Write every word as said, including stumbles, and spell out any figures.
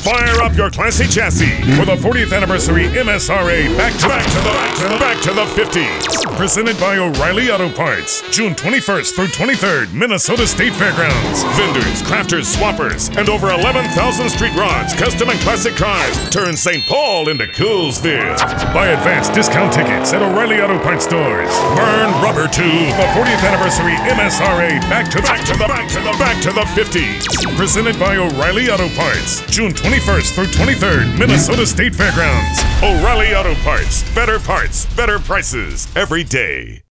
Fire up your classy chassis for the fortieth anniversary M S R A Back to Back to the Back to the Back to the fifties. Presented by O'Reilly Auto Parts. June twenty-first through twenty-third, Minnesota State Fairgrounds. Vendors, crafters, swappers, and over eleven thousand street rods, custom and classic cars. Turn Saint Paul into Coolsville. Buy advanced discount tickets at O'Reilly Auto Parts stores. Burn rubber to the fortieth anniversary M S R A Back to Back to the Back to the Back to the fifties. Presented by O'Reilly Auto Parts. June twenty-first through twenty-third, Minnesota State Fairgrounds. O'Reilly Auto Parts. Better parts, better prices every day.